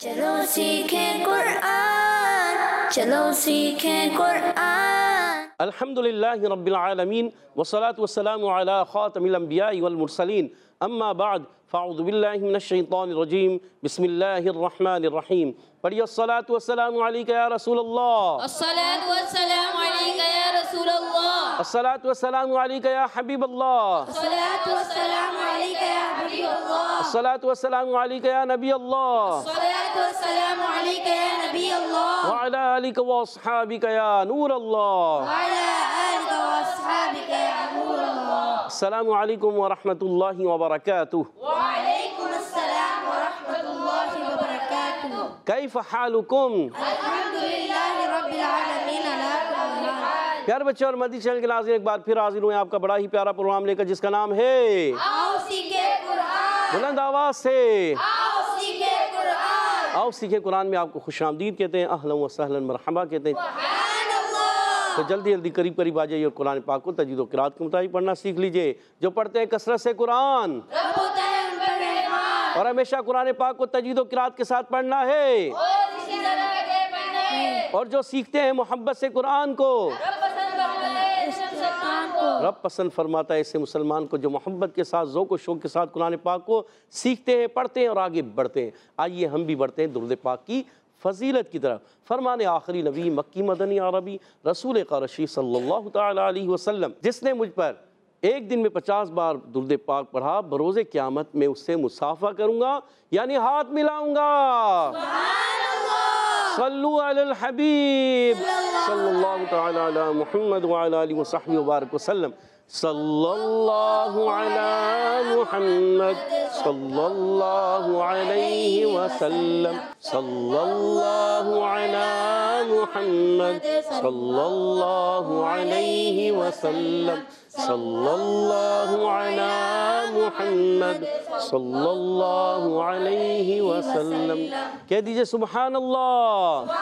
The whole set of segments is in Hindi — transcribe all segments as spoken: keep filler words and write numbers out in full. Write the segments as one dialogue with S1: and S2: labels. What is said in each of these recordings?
S1: चलो सीखें कुरान, चलो सीखें कुरान।
S2: अल्हम्दुलिल्लाहि रब्बिल आलमीन वस्सलातु वस्सलामु अला खातमिल अंबियाइ वल मुरसलीन अम्मा बाद फ़अऊज़ु बिल्लाहि मिनश शैतानिर रजीम बिस्मिल्लाहिर रहमानिर रहीम। पढ़िए अस्सलातु वस्सलामु अलैका या रसूलल्लाह,
S3: अस्सलातु वस्सलामु अलैका या रसूलल्लाह,
S2: अस्सलातु वस्सलामु अलैका या हबीबल्लाह,
S3: अस्सलातु वस्सलामु अलैका या हबीबल्लाह,
S2: अस्सलातु वस्सलामु अलैका या नबी अल्लाह,
S3: अस्सलातु वस्सलामु अलैका या नबी अल्लाह,
S2: व अला आलिका व अस्हाबिका या नूर अल्लाह।
S3: व अला आलिका व अस्हाबिका या नूर अल्लाह।
S2: अस्सलामु अलैकुम व रहमतुल्लाहि व बरकातुहू।
S3: व अलैकुम अस्सलाम व रहमतुल्लाहि व बरकातुहू।
S2: कैफ हालुकुम?
S3: अल्हम्दुलिल्लाहि रब्बिल आलमीन अला कुल्लि हाल।
S2: प्यारे बच्चों और मदनी चैनल के नाज़रीन, एक बार फिर हाजिर हुए आपका बड़ा ही प्यारा प्रोग्राम लेकर, जिसका नाम है
S3: आओ सीखे कुरान,
S2: बुलंद आवाज से
S3: आओ सीखे कुरान।
S2: आओ सीखे कुरान में आपको खुशामदीद कहते हैं, अहलन व सहलन मरहबा कहते हैं।
S3: सुभानअल्लाह।
S2: तो जल्दी जल्दी करीब करीब आ जाइए और कुरान पाक को तजवीद व क़िराअत के मुताबिक पढ़ना सीख लीजिए। जो पढ़ते हैं कसरत से कुरान
S3: रब होता है उन पर रहमान,
S2: और हमेशा कुरान पाक को तजवीद व क़िराअत के साथ पढ़ना है,
S3: और इसी तरह के पढ़ना है।
S2: और जो सीखते हैं मोहब्बत से कुरान को,
S3: रब पसंद करता है इस मुसलमान को,
S2: रब पसंद फरमाता है ऐसे मुसलमान को जो मोहब्बत के साथ ज़ौक़ व शौक़ के साथ कुरान पाक को सीखते हैं, पढ़ते हैं और आगे बढ़ते हैं। आइए हम भी बढ़ते हैं दुरूद पाक की फ़जीलत की तरफ। फरमान आखिरी नबी मक्की मदनी अरबी रसूल क़रशी सल्लल्लाहु तआला अलैहि वसल्लम, जिसने मुझ पर एक दिन में पचास बार दुरूद पाक पढ़ा, बरोज़े क़यामत में उससे मुसाफ़ा करूँगा, यानी हाथ मिलाऊँगा। सल्लु अलल हबीब सल्लल्लाहु तआला अला मुहम्मद व अला आलिहि व सहबिहि व बारिक वसल्लम। सल्लल्लाहु अला मुहम्मद सल्लल्लाहु अलैहि वसल्लम, सल्लल्लाहु अला मुहम्मद सल्लल्लाहु अलैहि वसल्लम, सल्लल्लाहु अला मुहम्मद सल्लल्लाहु अलैहि वसल्लम। कह दीजिए सुभान अल्लाह।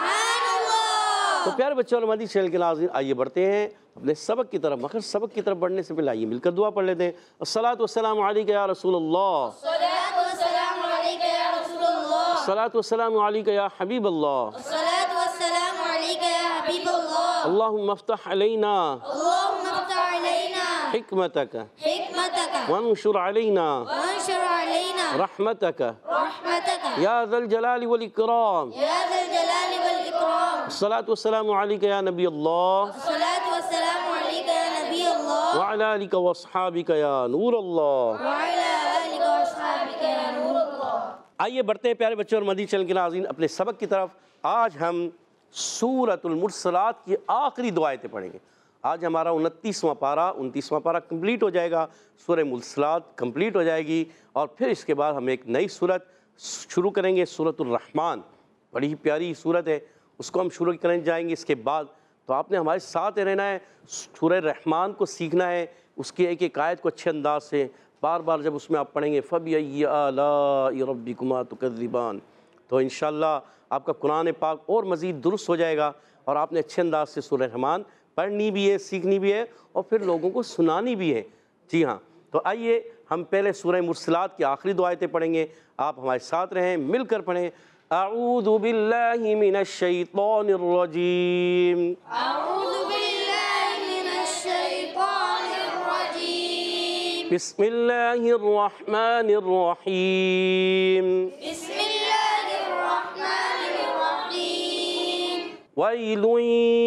S2: तो प्यारे बच्चों और मदनी चैनल के नाज़रीन, आइए बढ़ते हैं अपने सबक की तरफ। मगर सबक की तरफ बढ़ने से पहले आइए मिलकर दुआ पढ़ लेते हैं। अस्सलातु वस्सलामु अलैका या रसूलल्लाह,
S3: अस्सलातु वस्सलामु अलैका या रसूलल्लाह,
S2: अस्सलातु वस्सलामु अलैका या हबीबल्लाह,
S3: अस्सलातु वस्सलामु अलैका या हबीबल्लाह।
S2: अल्लाहुम्मा अफ्तह अलैना
S3: अल्लाहुम्मा अफ्तह अलैना
S2: हिकमतक
S3: हिकमतक
S2: वंशुर अलैना
S3: वंशुर अलैना
S2: रहमतक
S3: रहमतक
S2: या ज़ल जलाली वल इकराम।
S3: या ज़ल जलाली वल इकराम।
S2: अस्सलातु वस्सलामु अलैका या नबी अल्लाह
S3: अस्सलातु वस्सलामु अलैका या नबी अल्लाह,
S2: व अला आलिका व अस्हाबिका या नूर अल्लाह।
S3: व अला आलिका व अस्हाबिका या नूर अल्लाह।
S2: आइए बढ़ते हैं प्यारे बच्चों और मदनी चैनल के नाज़रीन अपने सबक की तरफ। आज हम सूरतुल मुरसलात की आखिरी दो आयतें पढ़ेंगे। आज हमारा उनतीसवां पारा उनतीसवां पारा कंप्लीट हो जाएगा, सूरह मुरसलात कंप्लीट हो जाएगी, और फिर इसके बाद हम एक नई सूरत शुरू करेंगे, सूरतुर रहमान। बड़ी ही प्यारी सूरत है, उसको हम शुरू करने जाएंगे इसके बाद। तो आपने हमारे साथ रहना है, सूरह रहमान को सीखना है, उसकी एक एक आयत को अच्छे अंदाज से बार बार जब उसमें आप पढ़ेंगे फ़बिअय्यि आलाइ रब्बिकुमा तुकज़्ज़िबान, तो इंशाअल्लाह आपका कुरान पाक और मज़ीद दुरुस्त हो जाएगा, और आपने अच्छे अंदाज से सूरह रहमान पढ़नी भी है, सीखनी भी है, और फिर लोगों को सुनानी भी है। जी हाँ, तो आइए हम पहले सूरह मुरसलात की आखिरी दो आयतें पढ़ेंगे। आप हमारे साथ रहें, मिलकर पढ़ें। अऊज़ु बिल्लाहि मिनश शैतानिर रजीम,
S3: अऊज़ु बिल्लाहि मिनश शैतानिर रजीम,
S2: बिस्मिल्लाहिर रहमानिर रहीम,
S3: बिस्मिल्लाहिर रहमानिर रहीम।
S2: वैलुन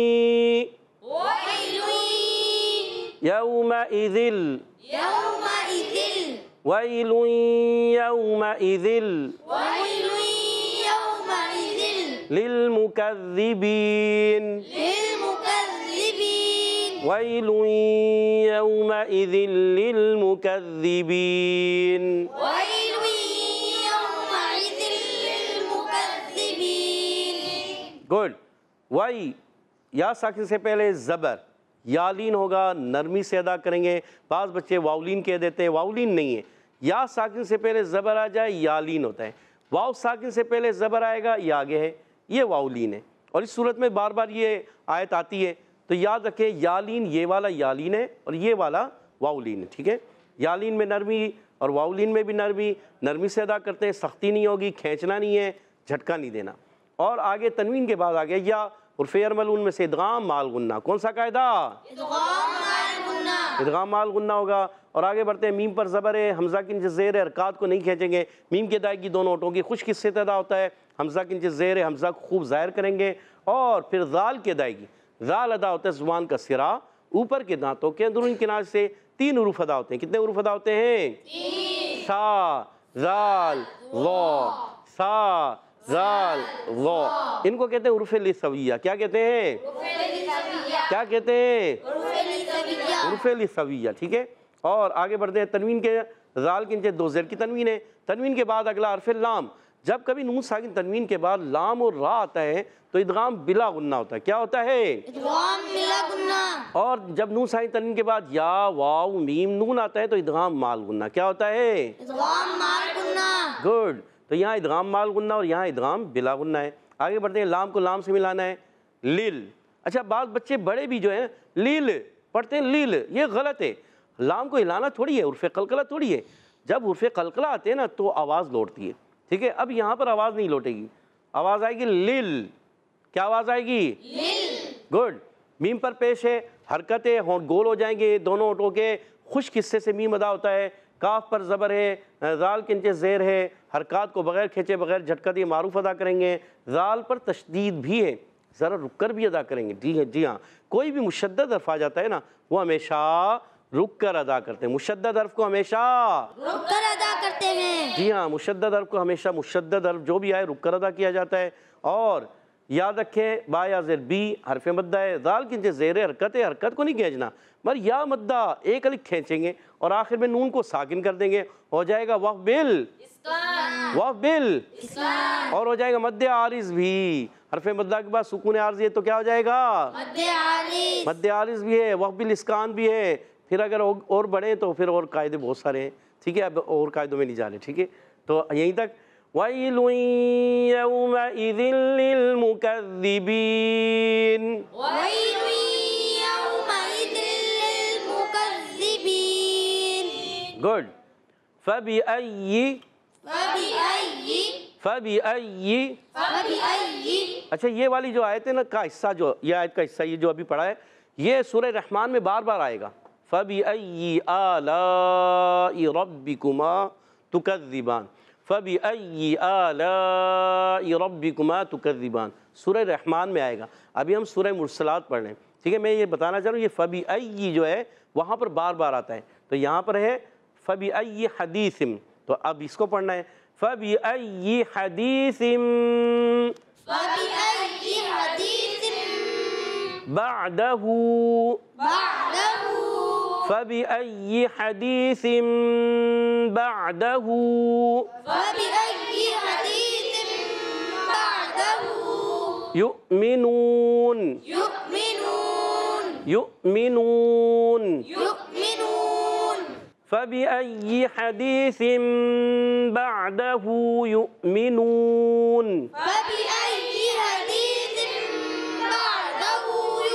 S3: वैलुन
S2: यौमइज़िल
S3: यौमइज़िल
S2: वैलुन यौमइज़िल
S3: वैलुन यौमइज़िल
S2: लिलमुकज़्ज़िबीन,
S3: लिलमुकज़्ज़िबीन,
S2: वैलुन यौमइज़िल लिलमुकज़्ज़िबीन।
S3: वैलुन यौमइज़िल लिलमुकज़्ज़िबीन।
S2: गुड। वाई या साकिन से पहले ज़बर, यालीन होगा, नरमी से अदा करेंगे। बाज़ बच्चे वाउलीन कह देते हैं, वाउलीन नहीं है। या साकिन से पहले ज़बर आ जाए यालीन होता है, वाव साकिन से पहले ज़बर आएगा ये आगे है, ये वाउलीन है। और इस सूरत में बार बार ये आयत आती है, तो याद रखें यालीन ये वाला यालीन है और ये वाला वाउलीन है, ठीक है। यालीन में नरमी और वाउलीन में भी नरमी, नरमी से अदा करते हैं, सख्ती नहीं होगी, खींचना नहीं है, झटका नहीं देना। और आगे तनवीन के बाद आ गया या उर्फ़ यरमलून में से इदगाम माल गुन्ना। कौन सा कायदा? इदगाम माल गुन्ना होगा। और आगे बढ़ते हैं, मीम पर ज़बर है, हमज़ा की नीचे ज़ेर है, हरकात को नहीं खींचेंगे। मीम की अदायगी दोनों ओठों की खुश किससे अदा होता है? हमज़ा की नीचे ज़ेर है, हमज़ा को खूब ज़ाहिर करेंगे। और फिर ज़ाल की अदायगी, ज़ाल अदा होता है ज़ुबान का सिरा, ऊपर के दांतों के अंदरूनी किनारे से तीन उरूफ अदा होते हैं। कितने उरूफ अदा होते हैं? सा, ज़ाल, ज़ा, सा, ज़ाल, ज़ा। इनको कहते हैं उरूफ लिसविया। क्या कहते हैं? क्या कहते हैं? उरूफ लिसविया। ठीक है। और आगे बढ़ते हैं, तनवीन के ज़ाल के नीचे दो ज़ेर की तनवीन है। तनवीन के बाद अगला हर्फ लाम। जब कभी नून साकिन तनवीन के बाद लाम और रा आता है तो इदगाम बिला गुन्ना होता है। क्या होता है?
S3: इदगाम बिला गुन्ना।
S2: और जब नून साकिन तनवीन के बाद या वाव मीम नून आता है तो इदगाम माल गुन्ना। क्या होता है?
S3: इदगाम माल गुन्ना।
S2: गुड। तो यहाँ इदगाम माल गुन्ना और यहाँ इदगाम बिला गुन्ना है। आगे बढ़ते हैं, लाम को लाम से मिलाना है, लिल। अच्छा, बात बच्चे बड़े भी जो है लील पढ़ते हैं, लील, ये गलत है। लाम को हिलाना थोड़ी है, उर्फ़े कलकला थोड़ी है। जब उर्फ़े कलकला आते हैं ना तो आवाज़ लौटती है। ठीक है। अब यहाँ पर आवाज़ नहीं लौटेगी, आवाज़ आएगी लिल। क्या आवाज़ आएगी? लिल। गुड। मीम पर पेश है, हरकतें होंठ गोल हो जाएंगे, दोनों होठों के खुश्क हिस्से से मीम अदा होता है। काफ पर ज़बर है, ज़ाल के नीचे ज़ेर है, हरकत को बगैर खींचे बगैर झटका दिए मारूफ अदा करेंगे। ज़ाल पर तशदीद भी है, ज़रा रुक कर भी अदा करेंगे। जी है, जी हाँ। कोई भी मुशद्दद हर्फ आ जाता है ना, वो हमेशा रुक कर अदा करते हैं। मुशद्दद हर्फ को हमेशा
S3: रुक कर अदा करते हैं।
S2: जी हाँ, मुशद्दद हर्फ को हमेशा मुशद्दद हर्फ जो भी आए रुक कर अदा किया जाता है। और याद रखें, बा या ज़ेर बी हरफ मद्दा है, ज़ाल के नीचे ज़ेर हरकत है, हरकत को नहीं खींचना, मगर या मद्दा एक अलिफ खींचेंगे और आखिर में नून को साकिन कर देंगे, हो जाएगा वफ़ बिल वफ़ बिल और हो जाएगा मद्दे आरिज़ भी। हरफ मद्दा के बाद सुकून आरिज़ है तो क्या हो जाएगा? मद्दे आरिज़। मद्दे आरिज़ भी है, वफ़ बिल इस्कान भी है। फिर अगर और बढ़े तो फिर और कायदे बहुत सारे हैं। ठीक है, अब और कायदों में नहीं जा रहे। ठीक है, तो यहीं तक। वैलुन यौमइज़िन लिलमुकज़्ज़िबीन।
S3: वैलुन यौमइज़िन लिलमुकज़्ज़िबीन।
S2: गुड। फबिअय्यि
S3: फबिअय्यि
S2: फबिअय्यि
S3: फबिअय्यि।
S2: अच्छा, ये वाली जो आयत है ना का हिस्सा, जो ये आयत का हिस्सा ये जो अभी पढ़ा है, ये सूरह रहमान में बार बार आएगा। फबिअय्यि आलाइ रब्बिकुमा तुकज़्ज़िबान, फबिअय्यि आलाइ रब्बिकुमा तुकज़्ज़िबान, सूरह रहमान में आएगा। अभी हम सूरह मुरसलात पढ़ रहे हैं। ठीक है, मैं ये बताना चाह रहा हूँ, ये फबिअय्यि जो है वहाँ पर बार बार आता है, तो यहाँ पर है फबिअय्यि हदीसिम, तो अब इसको पढ़ना है फबिअय्यि हदीसिम
S3: फबिअय्यि हदीसिम
S2: बअदहु
S3: बअदहु
S2: फबिअय्यि हदीसिम बअदहु
S3: फबिअय्यि हदीसिम बअदहु
S2: युमिनून
S3: युमिनून
S2: युमिनून
S3: युमिनून
S2: फबिअय्यि हदीसिम बअदहु युमिनून
S3: फबिअय्यि हदीसिम बअदहु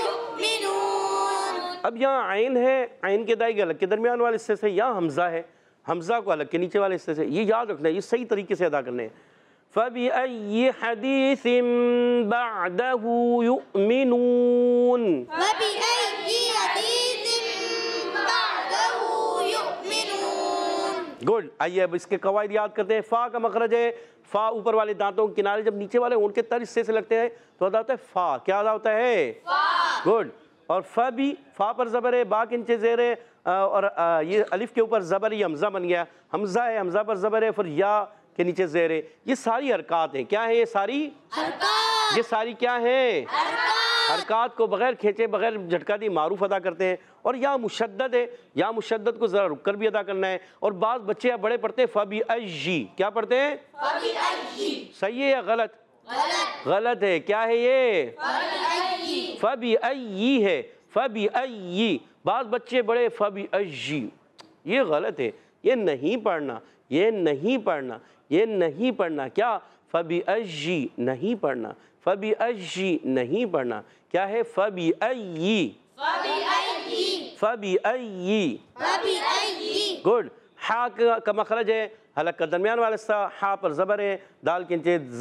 S3: युमिनून।
S2: अब यहाँ आइन है, आइन के दाई अलग के दरमियान वाले हिस्से से, यहाँ हमज़ा है, हमज़ा को अलग के नीचे वाले हिस्से से, ये याद रखना है, ये सही तरीके से अदा करने हैं। फबिअय्यि हदीसिम बअदहु युमिनून
S3: फबिअय्यि हदीसिम बअदहु युमिनून।
S2: गुड। आइए अब इसके कवायद याद करते हैं। फ़ा का मखरज है, फ़ा ऊपर वाले दांतों के किनारे जब नीचे वाले होंठ के तर हिस्से से लगते हैं तो अदा होता है फ़ा। क्या अदा होता है? गुड। और फ़ा भी, फ़ा पर ज़बर है, बा के नीचे ज़ेर है, और ये अलिफ के ऊपर ज़बर, ये हमज़ा बन गया, हमज़ा है, हमज़ा पर ज़बर है, फिर या के नीचे ज़ेर है। ये सारी हरकत हैं। क्या है ये सारी?
S3: हरकत।
S2: ये सारी क्या है?
S3: हरकत।
S2: हरकत को बगैर खींचे बगैर झटका दी मारूफ अदा करते हैं। और या मुशद्दद है, या मुशद्दद को ज़रा रुक कर भी अदा करना है। और बाद बच्चे या बड़े पढ़ते हैं फबिअय्यि। क्या पढ़ते हैं?
S3: फबिअय्यि।
S2: सही है या गलत?
S3: गलत।
S2: गलत है। क्या है ये?
S3: फबिअय्यि।
S2: फबिअय्यि है, फबिअय्यि। बाद बच्चे बड़े फबिअय्यि, ये गलत है, ये नहीं पढ़ना, ये नहीं पढ़ना, ये नहीं पढ़ना। क्या? फबिअय्यि नहीं पढ़ना, फबिअय्यि नहीं पढ़ना। क्या है? फबिअय्यि
S3: फबिअय्यि।
S2: फबिअय्यि।
S3: फबिअय्यि।
S2: गुड। हा का मखरज है, हलक का दरमियान वाला हिस्सा, हा पर ज़बर है, दाल के नीचे ज़ेर,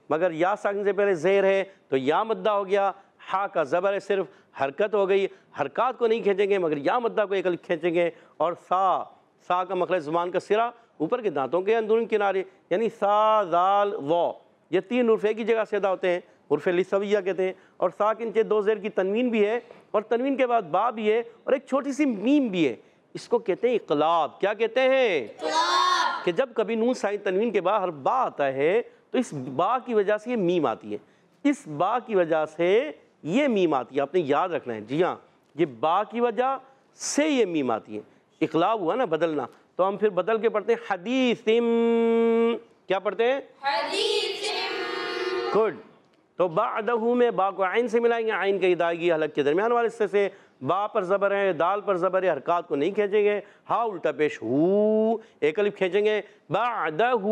S2: मगर या साकिन से पहले ज़ेर है तो या मद्दा हो गया, हा का ज़बर है, सिर्फ हरकत हो गई, हरकत को नहीं खींचेंगे मगर या मद्दा को एक खींचेंगे। और सा, सा का मखरज ज़ुबान का सिरा ऊपर के दांतों के अंदरूनी किनारे, यानी सा ज़ाल वो, ये तीन उर्फ़ एक ही जगह से अदा होते हैं, उर्फ़ लिसविया कहते हैं। और साकिन के दो ज़ेर की तनवीन भी है और तनवीन के बाद बा भी है और एक छोटी सी मीम भी है, इसको कहते हैं इक़लाब। क्या कहते हैं? कि जब कभी नून साइन तनवीन के बाद हर बा आता है तो इस बा की वजह से ये मीम आती है, इस बा की वजह से ये मीम आती है, आपने याद रखना है। जी हाँ, ये बा की वजह से ये मीम आती है, इक़लाब हुआ ना, बदलना। तो हम फिर बदल के पढ़ते हैं हदीसिम। क्या पढ़ते हैं? हदीसिम। गुड। तो बादहू में बा को आइन से मिलाएंगे, आइन के इदायगी हलक के दरमियान वाले हिस्से से। बा पर ज़बर है, दाल पर ज़बर है, हरकत को नहीं खींचेंगे। हा उल्टा पेश हू, एक अलिफ खींचेंगे। बादहू,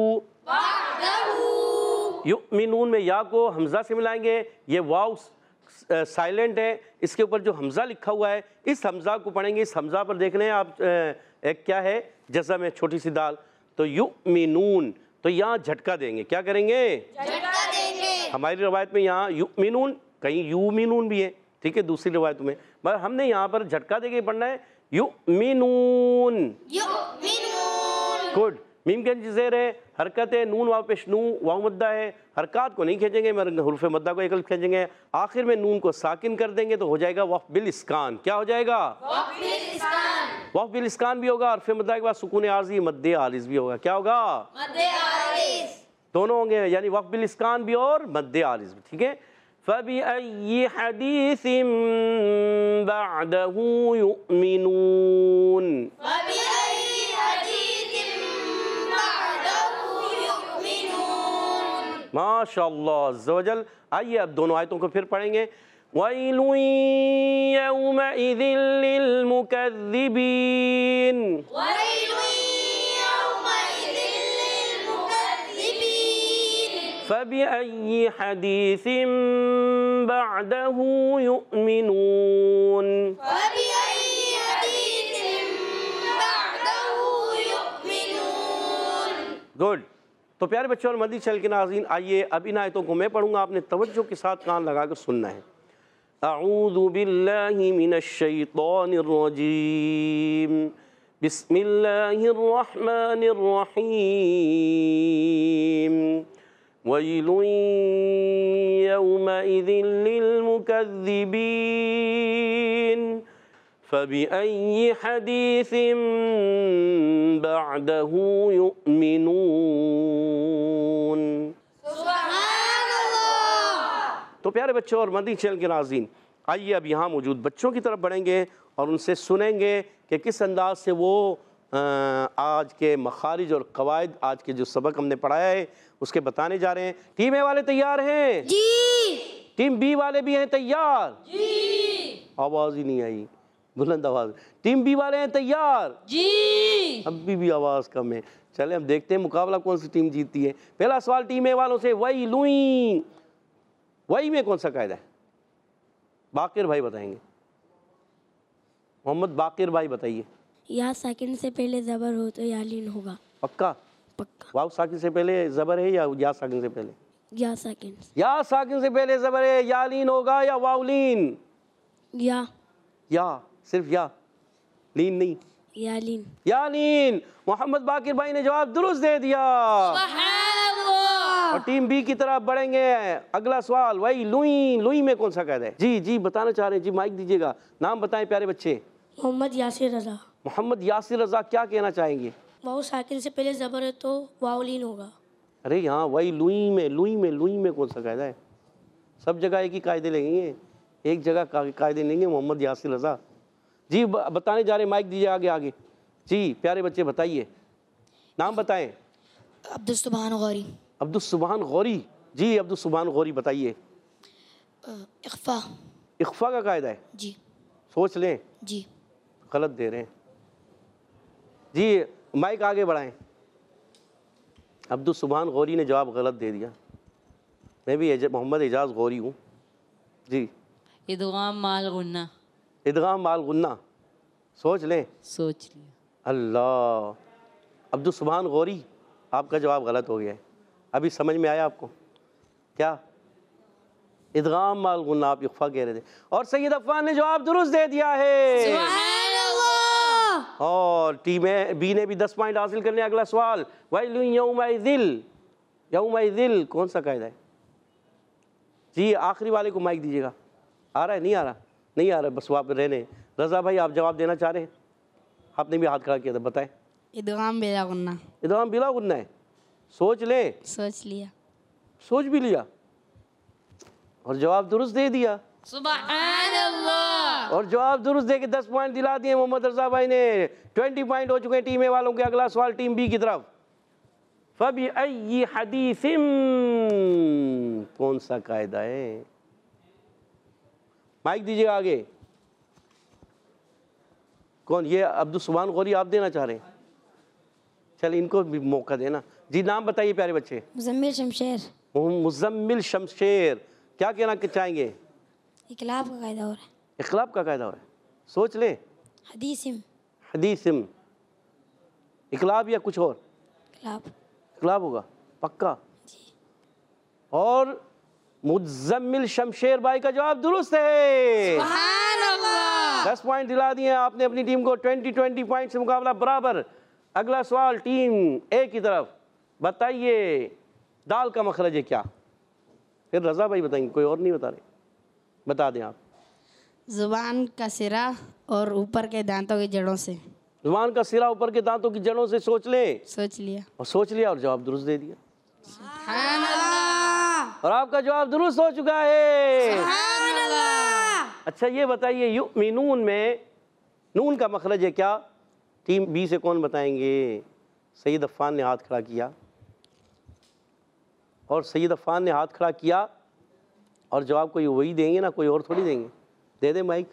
S2: युमिनून में या को हमज़ा से मिलाएंगे, ये वाव साइलेंट है, इसके ऊपर जो हमज़ा लिखा हुआ है इस हमज़ा को पढ़ेंगे। इस हमज़ा पर देख रहे हैं आप, एक क्या है जज़म है, छोटी सी दाल, तो युमिनून, तो यहाँ झटका देंगे। क्या करेंगे? झटका देंगे। हमारी रवायत में यहाँ युमिनून, कहीं युमिनून भी है, ठीक है, दूसरी रवायत में, मगर हमने यहाँ पर झटका देके पढ़ना है युमिनून। गुड। मीम के नीचे ज़ेर है, हरकत है, नून वाव पेश नू, वाव मद्दा है, हरकत को नहीं खींचेंगे मगर हुर्फ़ मद्दा को एक अलिफ खींचेंगे। आखिर में नून को साकिन कर देंगे तो हो जाएगा वक़्फ़ बिल इस्कान। क्या हो जाएगा? वक़्फ़ बिल इस्कान भी होगा, हर्फ़ मद्दा के बाद सुकून आर्ज़ी मद्दे आरिज़ भी होगा। क्या होगा? मद्दे आरिज़। दोनों होंगे, यानी वक़्फ़ बिल इस्कान भी और मद्दे आरिज़ भी, ठीक है। फ़बिअय्यि हदीसिम बअदहू युमिनून। माशाअल्लाह अज़्ज़ा वजल। आइए अब दोनों आयतों को फिर पढ़ेंगे। वैलुन यौमइज़िन लिलमुकज़्ज़िबीन। फ़बिअय्यि हदीसिम बअदहू युमिनून। गुड। तो प्यारे बच्चों और मदनी चैनल के नाज़रीन, आइए अब इन आयतों को मैं पढ़ूंगा, आपने तवज्जो के साथ कान लगा कर सुनना है। अऊज़ु बिल्लाहि मिनश शैतानिर रजीम, बिस्मिल्लाहिर रहमानिर रहीम। वैलुन यौमइज़िन लिलमुकज़्ज़िबीन। फ़बिअय्यि हदीसिम बअदहू युमिनून। तो प्यारे बच्चों और मदनी चैनल के नाज़रीन, आइए अब यहाँ मौजूद बच्चों की तरफ बढ़ेंगे और उनसे सुनेंगे कि किस अंदाज से वो आज के मखारिज और कवायद, आज के जो सबक हमने पढ़ाया है उसके बताने जा रहे हैं। टीम ए वाले तैयार हैं? जी। टीम बी वाले भी हैं तैयार? जी। आवाज़ ही नहीं आई, बुलंद आवाज़। टीम बी वाले हैं तैयार? जी। अभी भी आवाज़ कम है। चले हम देखते हैं मुकाबला कौन सी टीम जीतती है। पहला सवाल टीम ए वालों से, वही लुई, वही में कौन सा कायदा है? बाकिर भाई बताएंगे। मोहम्मद बाकिर भाई बताइए।
S4: या साकिन से पहले ज़बर हो तो यालीन होगा।
S2: पक्का?
S4: पक्का।
S2: वाव साकिन से पहले ज़बर है या या साकिन से पहले?
S4: या साकिन।
S2: या साकिन से पहले ज़बर है, यालीन होगा या वावलीन? या। या, सिर्फ या, लीन नहीं।
S4: यालीन।
S2: यालीन। मोहम्मद बाकिर भाई ने जवाब दुरुस्त दे दिया। और टीम बी की तरफ बढ़ेंगे। अगला सवाल, वही लुई, लुई में कौन सा कायदा है? जी जी बताना चाह रहे हैं जी, माइक दीजिएगा। नाम बताएं प्यारे बच्चे।
S4: मोहम्मद यासिर रज़ा।
S2: मोहम्मद यासिर रज़ा, क्या कहना चाहेंगे?
S4: वाव साकिन से पहले ज़बर है तो वावलीन होगा।
S2: अरे यहाँ वही लुई में, लुई में, लुई में कौन सा कायदा है? सब जगह एक ही कायदे लेंगे, एक जगह कायदे लेंगे। मोहम्मद यासिर रज़ा जी बताने जा रहे हैं, माइक दीजिए आगे आगे। जी प्यारे बच्चे बताइए, नाम बताएं।
S5: अब्दुस्सुबहान गौरी।
S2: अब्दुस्सुबहान गौरी जी, अब्दुस्सुबहान गौरी बताइए।
S5: इख्फा।
S2: इख्फा का कायदा है?
S5: जी।
S2: सोच लें।
S5: जी।
S2: गलत दे रहे हैं जी, माइक आगे बढ़ाएं। अब्दुस्सुबहान गौरी ने जवाब गलत दे दिया। मैं भी एज, मोहम्मद एजाज गौरी हूँ जी।
S6: इदगाम माल गुन्ना।
S2: इदगाम माल गुन्ना, सोच लें।
S6: सोच लिया।
S2: अल्लाह। अब्दुस्सुबहान गौरी, आपका जवाब गलत हो गया है। अभी समझ में आया आपको? क्या? इदगाम माल गुन्ना, आप इख्फा कह रहे थे। और सैयद अफ़ान ने जवाब दुरुस्त दे दिया है। और टीम बी ने भी दस पॉइंट हासिल करने। अगला सवाल, वैलु यौमइज़िल, यौमइज़िल कौन सा कायदा है जी? आखिरी वाले को माइक दीजिएगा। आ रहा है? नहीं आ रहा? नहीं आ रहा, बस वहाँ पर रहने। रज़ा भाई आप जवाब देना चाह रहे हैं? आपने भी हाथ खड़ा किया था, बताएं।
S7: इदगाम बिला गुन्ना।
S2: इदगाम बिला गुन्ना है। सोच ले।
S7: सोच लिया।
S2: सोच भी लिया और जवाब दुरुस्त दे दिया।
S6: सुभान अल्लाह।
S2: और जवाब दुरुस्त दे के दस पॉइंट दिला दिए मोहम्मद रज़ा भाई ने। ट्वेंटी पॉइंट हो चुके हैं टीम ए वालों के। अगला सवाल टीम बी की तरफ। फबी अय्यि हदीसिम, कौन सा कायदा है? माइक दीजिएगा आगे। कौन? ये अब्दुल सुभान गौरी आप देना चाह रहे हैं? चल इनको भी मौका देना जी। नाम बताइए प्यारे बच्चे।
S4: मुजम्मिल शमशेर।
S2: मुजम्मिल शमशेर, क्या कहना चाहेंगे?
S4: इकलाब का कायदा हो रहा है।
S2: इखलाब का कायदा हो रहा है। सोच ले।
S4: हदीसिम।
S2: हदीसिम, इखलाब या कुछ और?
S4: इकलाब।
S2: इखलाब होगा पक्का। और मुजम्मिल शमशेर भाई का जवाब दुरुस्त है। दस पॉइंट दिला दिए आपने अपनी टीम को। ट्वेंटी ट्वेंटी पॉइंट से मुकाबला बराबर। अगला सवाल टीम ए की तरफ। बताइए दाल का मखरज है क्या? फिर रज़ा भाई बताएंगे, कोई और नहीं बता रहे। बता दें आप।
S7: जुबान का सिरा और ऊपर के दांतों की जड़ों से।
S2: जुबान का सिरा ऊपर के दांतों की जड़ों से। सोच ले।
S7: सोच लिया।
S2: और सोच लिया और जवाब दुरुस्त दे दिया। और आपका जवाब दुरुस्त हो चुका है। अच्छा ये बताइए युमिनून में नून का मखरज है क्या? टीम बी से कौन बताएंगे? सैयद अफ़ान ने हाथ खड़ा किया। और सैयद अफ़ान ने हाथ खड़ा किया और जवाब कोई वही देंगे ना, कोई और थोड़ी देंगे। दे दे माइक।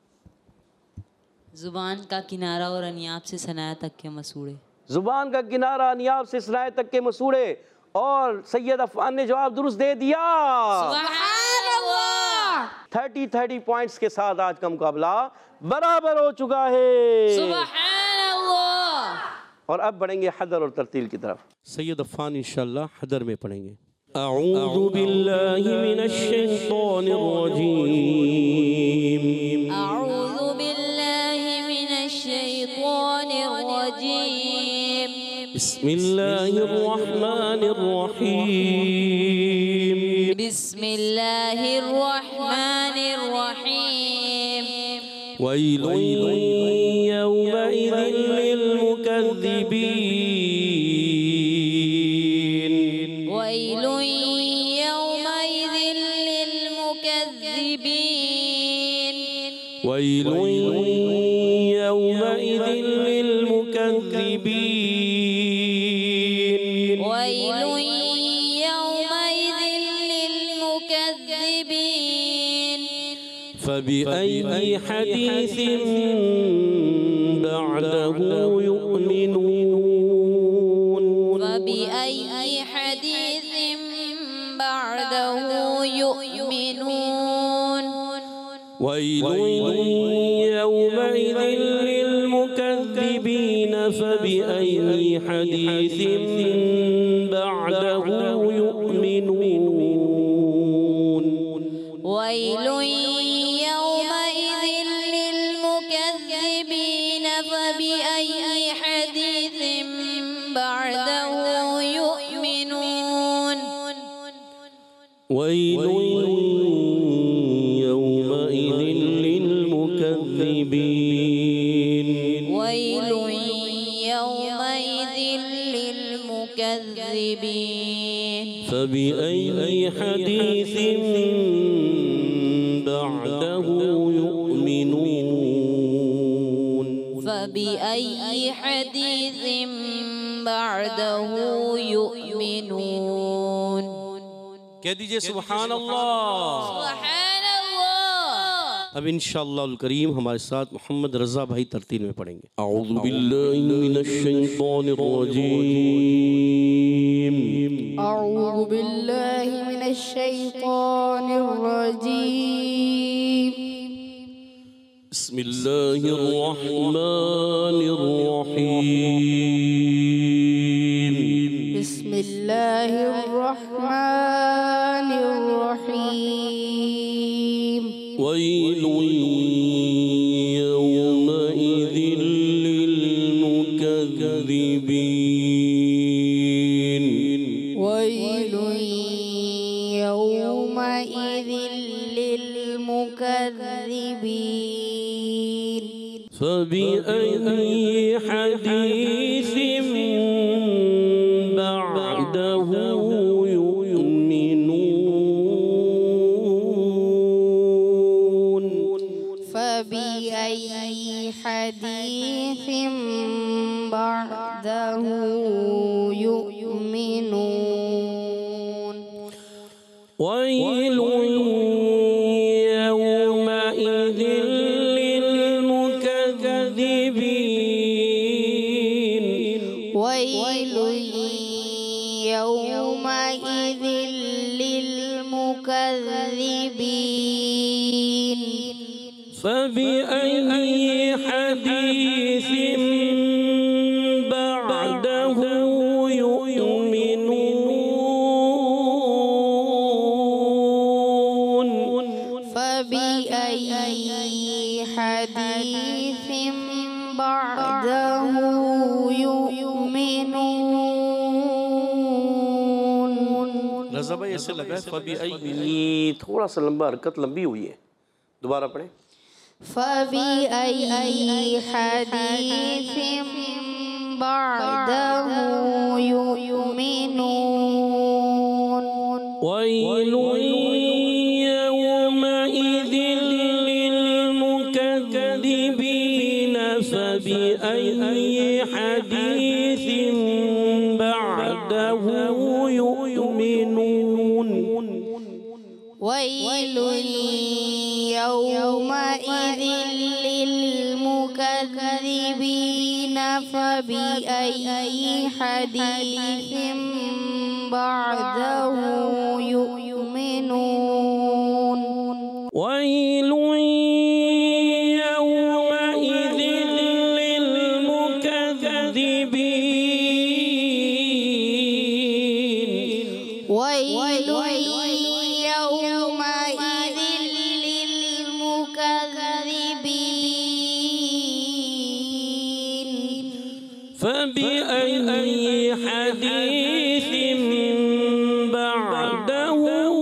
S6: जुबान का किनारा और अनियाब से सनाया तक के मसूड़े।
S2: जुबान का किनारा अनियाब से सनाए तक के मसूड़े। और सैयद अफ़ान ने जवाब दुरुस्त दे दिया। थर्टी थर्टी पॉइंट्स के साथ आज का मुकाबला बराबर हो चुका है।
S6: सुभान अल्लाह।
S2: और अब बढ़ेंगे हदर और तरतील की तरफ। सैयद अफ़ान इंशाअल्लाह हदर में पढ़ेंगे। अऊज़ु बिल्लाहि मिनश शैतानिर रजीम।
S6: अऊज़ु बिल्लाहि मिनश शैतानिर रजीम।
S2: बिस्मिल्लाहिर रहमानिर रहीम।
S6: बिस्मिल्लाहिर रहमानिर रहीम।
S2: वैलुन यौमइज़िन लिल मुकज़्ज़िबीन।
S6: वैलुन यौमइज़िन लिल मुकज़्ज़िबीन।
S2: वैलुन यौमइज़िन लिल मुकज़्ज़िबीन।
S6: वैलुन यौमइज़िन लिल मुकज़्ज़िबीन।
S2: फबिअय्यि हदीसिन बअदहु युमिनून।
S6: फबिअय्यि हदीसिन बअदहु युमिनून।
S2: वैलुन यौमइज़िन लिल मुकज़्ज़िबीन। फबिअय्यि हदीसिन बअदहु युमिनून।
S6: वैलुन यौमइज़िन लिल मुकज़्ज़िबीन। फबिअय्यि हदीसिन बअदहु युमिनून।
S2: वैलुन यौमइज़िन लिल मुकज़्ज़िबीन।
S6: वैलुन यौमइज़िन लिल मुकज़्ज़िबीन।
S2: फबिअय्यि हदीसिन बअदहु युमिनून।
S6: फबिअय्यि हदीसिन बअदहु युमिनून।
S2: कह दीजिए सुभान अल्लाह।
S6: सुभान अल्लाह।
S2: अब इंशाअल्लाह करीम हमारे साथ मोहम्मद रज़ा भाई तरतील में पढ़ेंगे। अऊज़ु बिल्लाहि मिनश शैतानिर रजीम।
S7: अऊज़ु बिल्लाहि मिनश शैतानिर रजीम।
S2: बिस्मिल्लाहिर रहमानिर रहीम।
S7: बिस्मिल्लाहिर रहमानिर
S8: ويل يومئذ للمكذبين
S7: ويل يومئذ للمكذبين
S8: فبأي حديث بعده يؤمنون
S7: فبأي حديث بعده يؤمنون
S8: ويل يومئذ للمكذبين
S7: ويل يومئذ للمكذبين
S8: فبأي حديث بعده يؤمنون
S7: فبأي حديث بعده يؤمنون
S2: रज़ा भाई ऐसे लगा है फ़बीअय्यी, थोड़ा सा लंबा हरकत लंबी हुई है, दोबारा पढ़ें।
S7: فبأي حديث بعده يؤمنون
S8: ويل يومئذ للمكذبين فبأي حديث بعده يؤمنون
S7: ويل يومئذ للمكذبين فبأي حديث بعده يؤمنون
S8: ويل يومئذ للمكذبين
S7: ويل يومئذ للمكذبين
S8: فبأي حديث بعده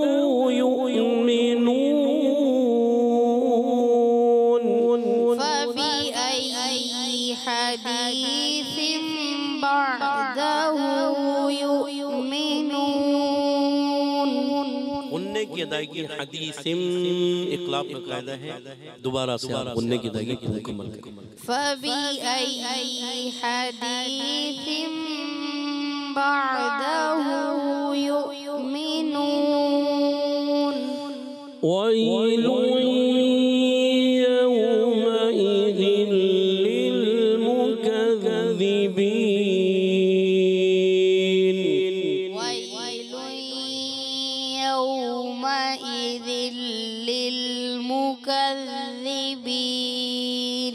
S8: يؤمنون
S7: فبأي حديث بعده يؤمنون
S2: गुन्ने की अदायगी हदीसिम इक़लाब का कायदा है, दोबारा से आप गुन्ने की अदायगी को मुकम्मल करें।
S7: فبأي حديث بعده يؤمنون
S8: ويل يومئذ للمكذبين
S7: ويل يومئذ للمكذبين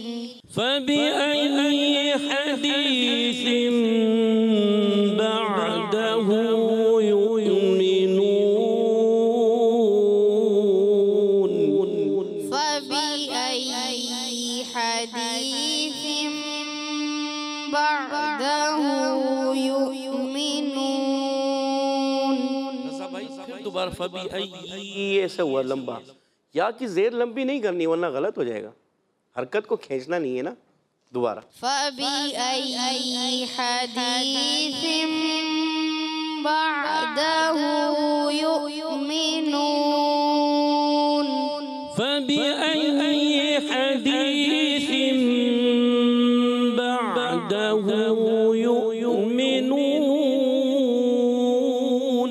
S8: فبأي حديث بعده يؤمنون
S7: فبأي حديث بعده يؤمنون
S2: रज़ा भाई फिर दोबारा फ़बीअय्यी ऐसे हुआ लंबा, या की ज़ेर लंबी नहीं करनी वरना गलत हो जाएगा, हरकत को खींचना नहीं है ना, दोबारा।
S7: فبأي حديث بعده يؤمنون
S8: فبأي حديث بعده يؤمنون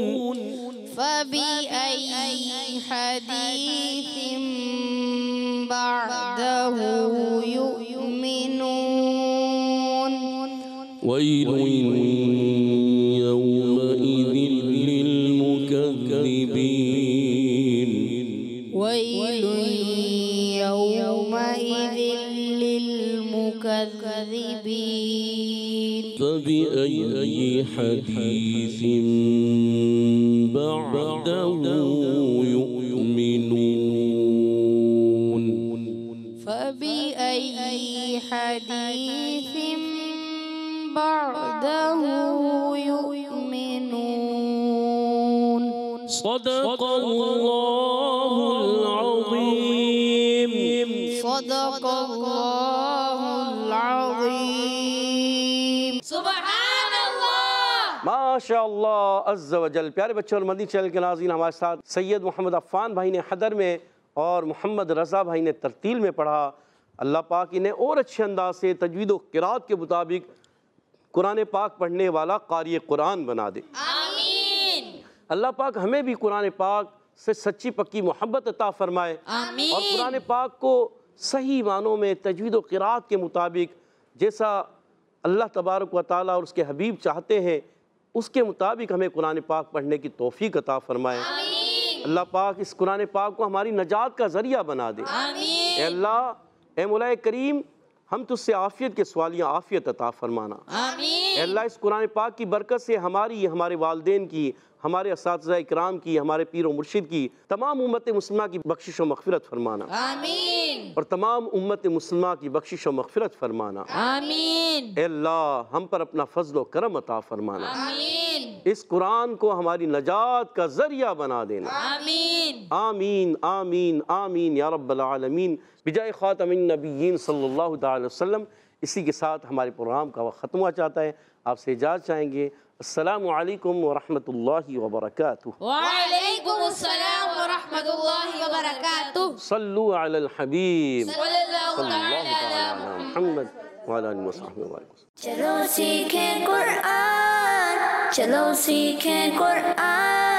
S7: فبأي حديث بعده يؤمنون
S8: ويل يومئذ للمكذبين
S7: ويل يومئذ للمكذبين
S8: فبأي حديث بعده يؤمنون सदक़ल्लाहुल अज़ीम।
S7: सदक़ल्लाहुल अज़ीम।
S3: सुबहानल्लाह।
S2: माशाअल्लाह अज़्ज़ व जल। प्यारे बच्चों और मदनी चैनल के नाज़रीन, हमारे साथ सैयद मोहम्मद अफ़ान भाई ने हदर में और मोहम्मद रज़ा भाई ने तरतील में पढ़ा। अल्लाह पाक इन्हें और अच्छे अंदाज से तजवीद व क़िराअत के मुताबिक कुरान पाक पढ़ने वाला क़ारी कुरान बना दे।
S3: आमीन।
S2: अल्लाह पाक हमें भी कुरान पाक से सच्ची पक्की मोहब्बत अता फरमाए
S3: आमीन।
S2: और कुरान पाक को सही मानों में तजवीद व क़िराअत के मुताबिक जैसा अल्लाह तबारक व तआला और उसके हबीब चाहते हैं उसके मुताबिक हमें कुरान पाक पढ़ने की तौफीक अता फरमाए। अल्लाह पाक इस कुरान पाक को हमारी नजात का ज़रिया बना दे।
S3: आमीन।
S2: ए अल्लाह, ए मौलाए करीम, हम तुझसे आफ़ियत के सवालियाँ आफ़ियत अता फरमाना।
S3: आमीन।
S2: ए अल्लाह, इस कुरान पाक की बरकत से हमारी, हमारे वालिदैन की, हमारे असातिज़ा इकराम की, हमारे पीर व मुर्शिद की, तमाम उम्मत मुस्लिमा की बख्शिश व मग़फ़िरत फरमाना।
S3: आमीन।
S2: और तमाम उम्मत मुस्लिमा की बख्शिश व मग़फ़िरत फरमाना।
S3: आमीन।
S2: ए अल्लाह, हम पर अपना फ़ज़्ल व करम अता फरमाना।
S3: आमीन।
S2: इस कुरान को हमारी नजात का ज़रिया बना देना।
S3: आमीन।
S2: आमीन आमीन आमीन या रब्बल आलमीन। बिजाए ख़ातमिन नबिय्यीन सल्लल्लाहु अलैहि वसल्लम। इसी के साथ हमारे प्रोग्राम का वक्त ख़त्म हुआ चाहता है। आपसे इजाज़त चाहेंगे। अस्सलामु अलैकुम व रहमतुल्लाहि व बरकातुहू।
S3: वालेकुमुस्सलाम व रहमतुल्लाहि व बरकातुहू।
S2: सल्लु अलल हबीब
S3: सल्लल्लाहु
S2: सल्लल्लाहु
S3: अलैहि
S2: तआला अला मुहम्मद व अला आलिहि व सहबिहि व सल्लम।
S1: चलो सीखें कुरान, चलो सीखें कुरान।